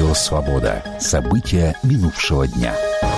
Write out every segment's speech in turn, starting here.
Радио «Свобода». События минувшего дня.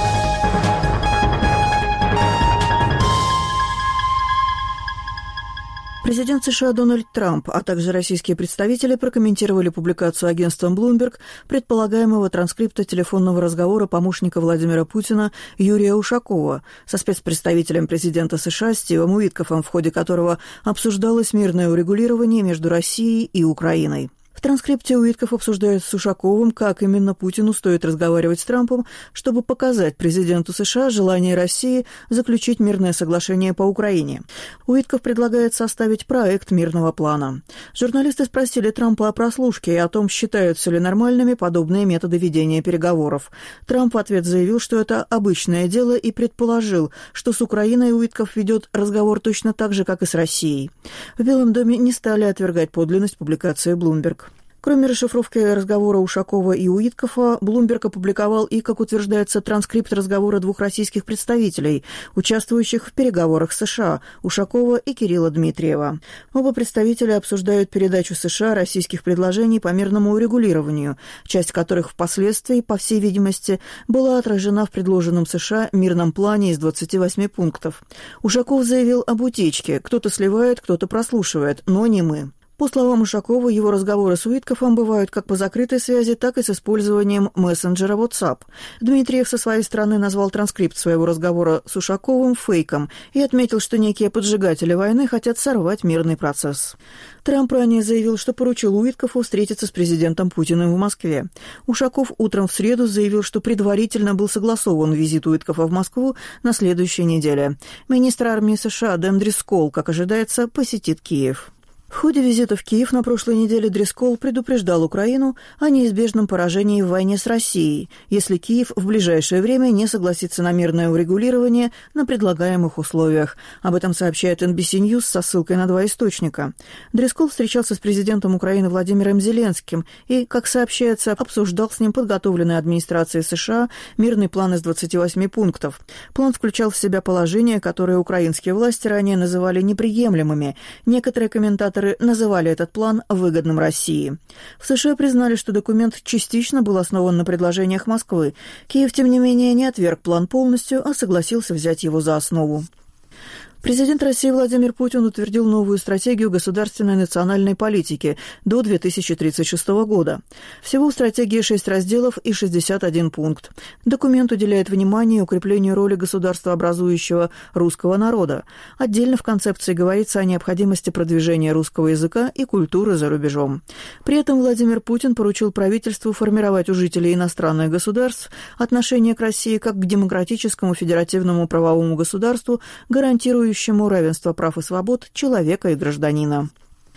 Президент США Дональд Трамп, а также российские представители прокомментировали публикацию агентством Bloomberg предполагаемого транскрипта телефонного разговора помощника Владимира Путина Юрия Ушакова со спецпредставителем президента США Стивом Уиткофом, в ходе которого обсуждалось мирное урегулирование между Россией и Украиной. В транскрипте Уиткоф обсуждает с Ушаковым, как именно Путину стоит разговаривать с Трампом, чтобы показать президенту США желание России заключить мирное соглашение по Украине. Уиткоф предлагает составить проект мирного плана. Журналисты спросили Трампа о прослушке и о том, считаются ли нормальными подобные методы ведения переговоров. Трамп в ответ заявил, что это обычное дело, и предположил, что с Украиной Уиткоф ведет разговор точно так же, как и с Россией. В Белом доме не стали отвергать подлинность публикации Bloomberg. Кроме расшифровки разговора Ушакова и Уиткофа, Bloomberg опубликовал и, как утверждается, транскрипт разговора двух российских представителей, участвующих в переговорах с США, Ушакова и Кирилла Дмитриева. Оба представителя обсуждают передачу США российских предложений по мирному урегулированию, часть которых впоследствии, по всей видимости, была отражена в предложенном США мирном плане из 28 пунктов. Ушаков заявил об утечке: кто-то сливает, кто-то прослушивает, но не мы. По словам Ушакова, его разговоры с Уиткофом бывают как по закрытой связи, так и с использованием мессенджера WhatsApp. Дмитриев со своей стороны назвал транскрипт своего разговора с Ушаковым фейком и отметил, что некие поджигатели войны хотят сорвать мирный процесс. Трамп ранее заявил, что поручил Уиткофу встретиться с президентом Путиным в Москве. Ушаков утром в среду заявил, что предварительно был согласован визит Уиткофа в Москву на следующей неделе. Министр армии США Дэн Дрисколл, как ожидается, посетит Киев. В ходе визита в Киев на прошлой неделе Дрисколл предупреждал Украину о неизбежном поражении в войне с Россией, если Киев в ближайшее время не согласится на мирное урегулирование на предлагаемых условиях. Об этом сообщает NBC News со ссылкой на два источника. Дрисколл встречался с президентом Украины Владимиром Зеленским и, как сообщается, обсуждал с ним подготовленный администрацией США мирный план из 28 пунктов. План включал в себя положения, которые украинские власти ранее называли неприемлемыми. Некоторые комментаторы называли этот план выгодным России. В США признали, что документ частично был основан на предложениях Москвы. Киев, тем не менее, не отверг план полностью, а согласился взять его за основу. Президент России Владимир Путин утвердил новую стратегию государственной национальной политики до 2036 года. Всего в стратегии 6 разделов и 61 пункт. Документ уделяет внимание укреплению роли государствообразующего русского народа. Отдельно в концепции говорится о необходимости продвижения русского языка и культуры за рубежом. При этом Владимир Путин поручил правительству формировать у жителей иностранных государств отношение к России как к демократическому федеративному правовому государству, гарантирующему равенство прав и свобод человека и гражданина.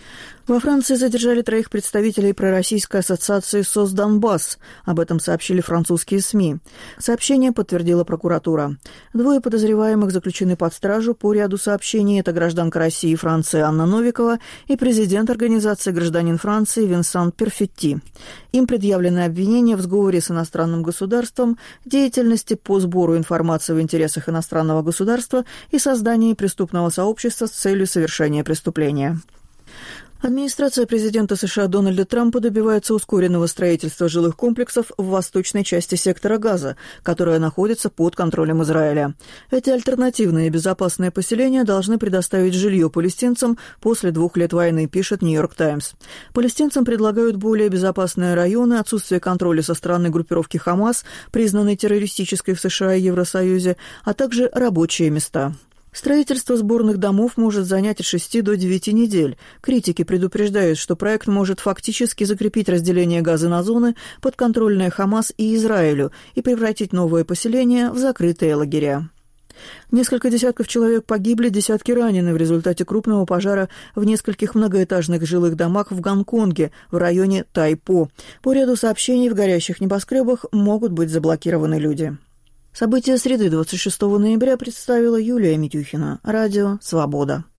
Во Франции задержали 3 представителей пророссийской ассоциации «СОС Донбасс». Об этом сообщили французские СМИ. Сообщение подтвердила прокуратура. 2 подозреваемых заключены под стражу по ряду сообщений. Это гражданка России и Франции Анна Новикова и президент организации «Гражданин Франции» Винсан Перфетти. Им предъявлены обвинения в сговоре с иностранным государством, деятельности по сбору информации в интересах иностранного государства и создании преступного сообщества с целью совершения преступления. Администрация президента США Дональда Трампа добивается ускоренного строительства жилых комплексов в восточной части сектора Газа, которая находится под контролем Израиля. Эти альтернативные безопасные поселения должны предоставить жилье палестинцам после 2 лет войны, пишет «Нью-Йорк Таймс». Палестинцам предлагают более безопасные районы, отсутствие контроля со стороны группировки «Хамас», признанной террористической в США и Евросоюзе, а также рабочие места. Строительство сборных домов может занять от 6 до 9 недель. Критики предупреждают, что проект может фактически закрепить разделение Газы на зоны, подконтрольные Хамас и Израилю, и превратить новое поселение в закрытые лагеря. Несколько десятков человек погибли, десятки ранены в результате крупного пожара в нескольких многоэтажных жилых домах в Гонконге, в районе Тайпо. По ряду сообщений в горящих небоскребах могут быть заблокированы люди. События среды 26 ноября представила Юлия Митюхина. Радио «Свобода».